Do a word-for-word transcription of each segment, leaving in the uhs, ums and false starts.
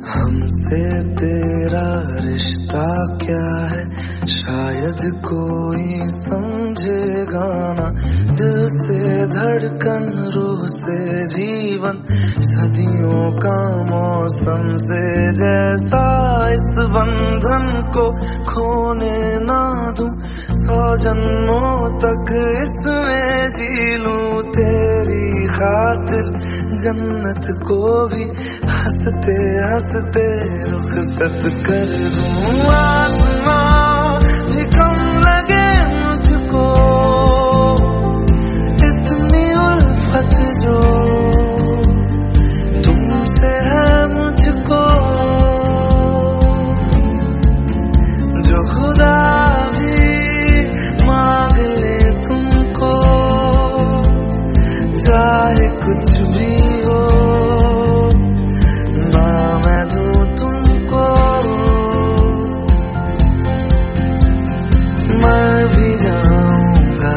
हमसे तेरा रिश्ता क्या है, शायद कोई समझेगा ना। दिल से धड़कन, रूह से जीवन, सदियों का मौसम से जैसा, इस बंधन को खोने ना दूं। सौ जन्मों तक इसमें जी लूं, तेरी खातिर जन्नत को भी हंसते हंसते रुखसत कर दूं। आसमां भी कम लगे मुझको, इतनी उल्फत जो तुमसे है मुझको। जो खुदा भी मांग ले तुमको, चाहे कुछ भी हो ना मैं दूं तुमको। मर भी जाऊंगा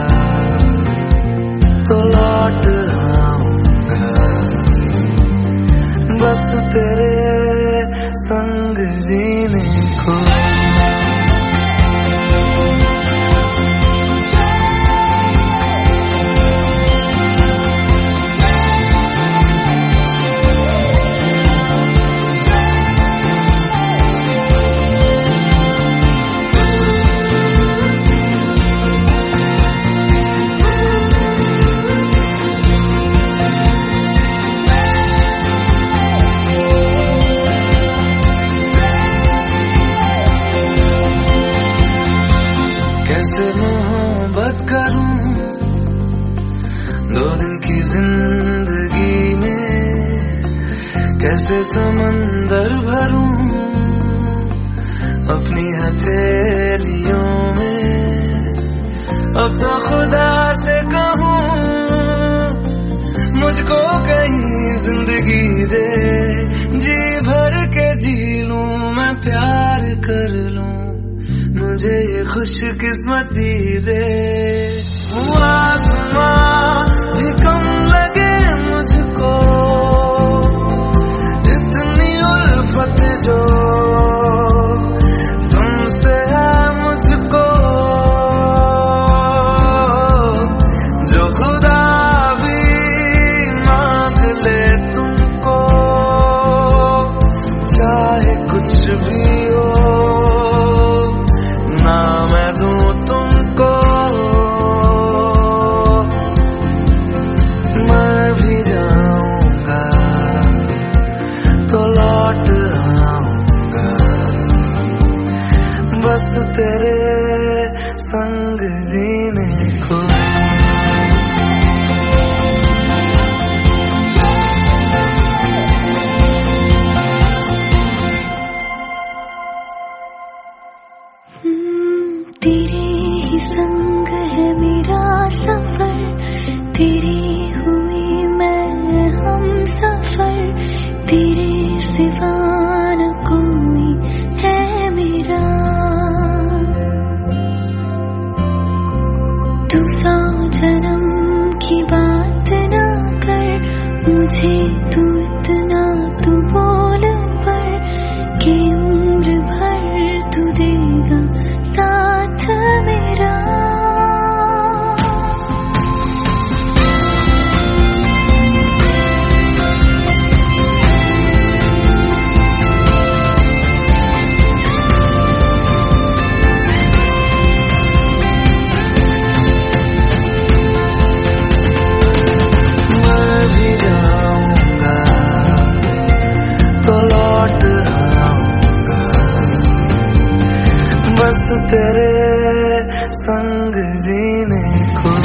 तो लौट आऊंगा, बस तेरे संग जीने को। कैसे मोहब्बत करूं दो दिन की जिंदगी में, कैसे समंदर भरूं अपनी हथेलियों में। अब तो खुदा से कहूं मुझको कहीं जिंदगी दे, जी भर के जी लूं मैं, प्यार कर लूं, मुझे ये खुशकिस्मती दे। आसमां भी कम लगे मुझको, इतनी उल्फत जो तुमसे है मुझको। जो खुदा भी मांग ले तुमको, चाहे कुछ भी हो ना मैं दूं तुमको। मर भी जाऊंगा तो लौट आऊंगा, बस तेरे संग जीने को। तेरे ही संग है मेरा सफर, तेरी हुई मैं हम सफर, तेरे सिवा न कोई है मेरा। तू सौ जन्म की बात ना कर, मुझे तू इतना तू बोल पर, कि उम्र भर तू देगा साथ मेरा। मर भी जाऊंगा तो लौट आऊंगा, बस तेरे संग जीने को।